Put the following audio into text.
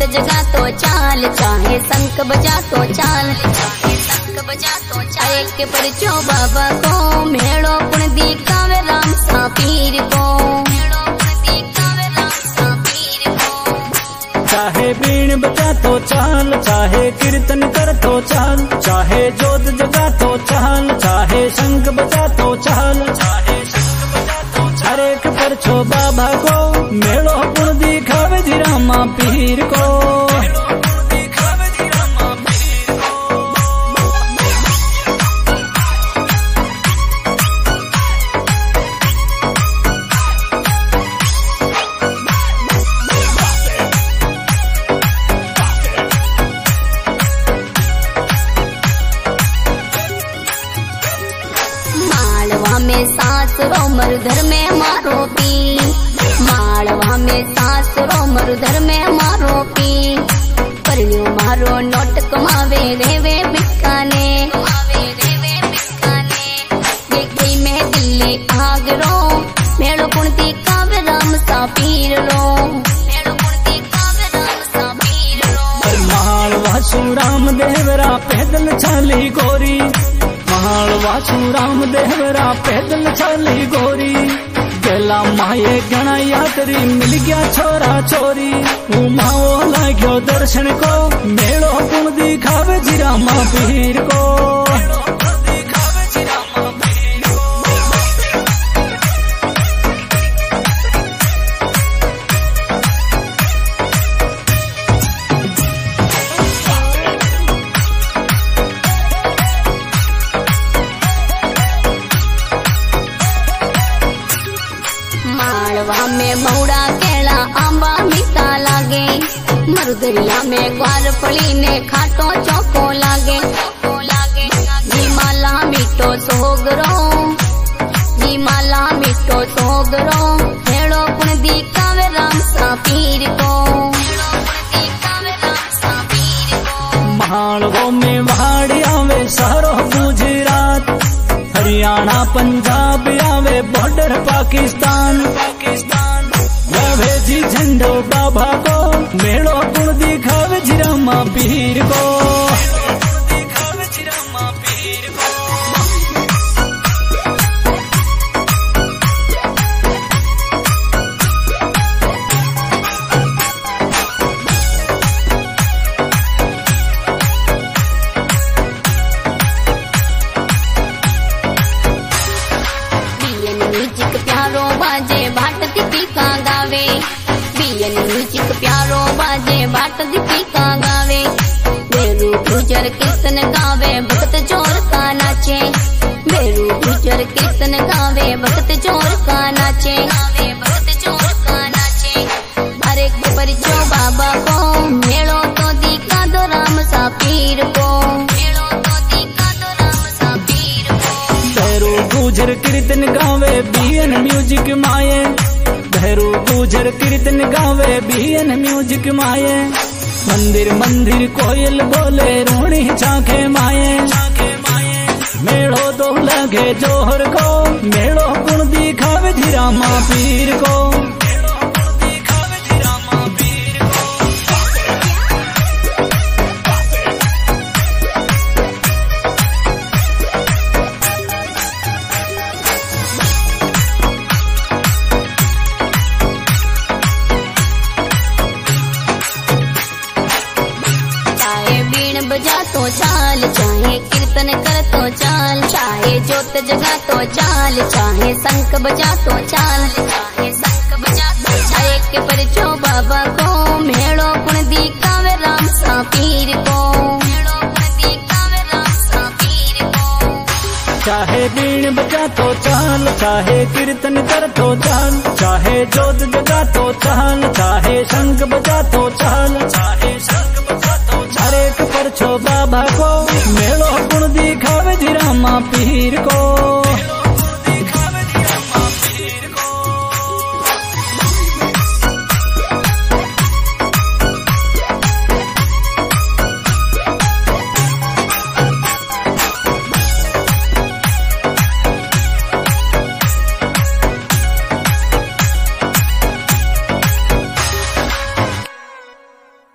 जगा तो चाल, चाहे शंख बजा तो चाल, चाहे शंख बजा तो चाल। एक परचो बाबा को मेड़ो पुण दिखावे राम सा पीर को, मेड़ो पुण दिखावे राम सा पीर को। चाहे बीण बजा तो चाल, चाहे कीर्तन कर तो चाल, चाहे जोत जगा तो चाल, चाहे शंख बजा तो चाल, चाहे शंख बजा तो चाल। हर एक परचो बाबा को मेड़ो पुण दिखावे जी रामा पीर को। मालवा में सासरो मरुधर में मारो पी, मालवा में सासरो मरुधर में मारो पी। परण्यो मारो नोट कमावे रेवे बिकाने, कमावे रेवे बिकाने। गई में दिल्ली आगरो मेड़ो पुणती कावे राम सा पीर रो, मेड़ो पुणती कावे राम सा पीर रो। मालवा सु राम देवरा पैदल चाली गोरी, मालवा सु राम देवरा पैदल चाली गोरी। गला माये गणा यात्री मिल गया छोरा छोरी, उमाओ लाग्यो दर्शन को मेड़ो पुण दिखावे जी रामा पीर को। मालवा में मौड़ा केला आंबा मीठा लागे, मरुदरिया में ग्वार फली ने खाटो चौको लागे, लागे। जी माला मीठो सोगरो, जी माला मीठो सोगरो। हेड़ो पुण दिखावे राम सा पीर को, हेड़ो पुण दिखावे राम सा पीर को। मालवो में वाड़ी आवे सारो गुजरात, हरियाणा पंजाब आवे बॉर्डर पाकिस्तान, पाकिस्तान। लावे जी झंडो बाबा को मेड़ो पुण दिखावे जी रामा पीर को। म्यूजिक प्यारो बाजे बाट दीपिका गावे, बीएन म्यूजिक प्यारो बाजे बाट दीपिका गावे। बेरू गुजर कीर्तन गावे भक्त जोर का नाचे, बेरू गुजर कीर्तन गावे भक्त जोर का नाचे, गावे भक्त जोर का नाचे। हर एक परिचो बाबा को मेड़ो तो दिखा दो राम सा पीर को, मेड़ो तो दिखा दो राम सा पीर को। भैरू गुजर कीर्तन गावे बीएन म्यूजिक माये, भैरू गुजर कीर्तन गावे बीएन म्यूजिक माये। मंदिर मंदिर कोयल बोले रूणी झांके माये, मेड़ो दो लगे जोहर को मेड़ो गुण दिखावे जी रामा पीर को। बजा तो चाल, चाहे कीर्तन कर तो चाल, चाहे जोत जगा तो चाल, चाहे शंख बजा तो चाल, चाहे शंख बजा तो चाल। एक परचो बाबा को मेड़ो पुण दिखावे राम सा पीर को, मेड़ो पुण दिखावे राम सा पीर को। चाहे बीण बजा तो चाल, चाहे कीर्तन कर तो चाल, चाहे जोत जगा तो चाल, चाहे शंख बजा तो चाल, चाहे शंख बजा तो चाल। हर एक परचो बाबा को मेड़ो गुण दिखावे जी रामा पीर को।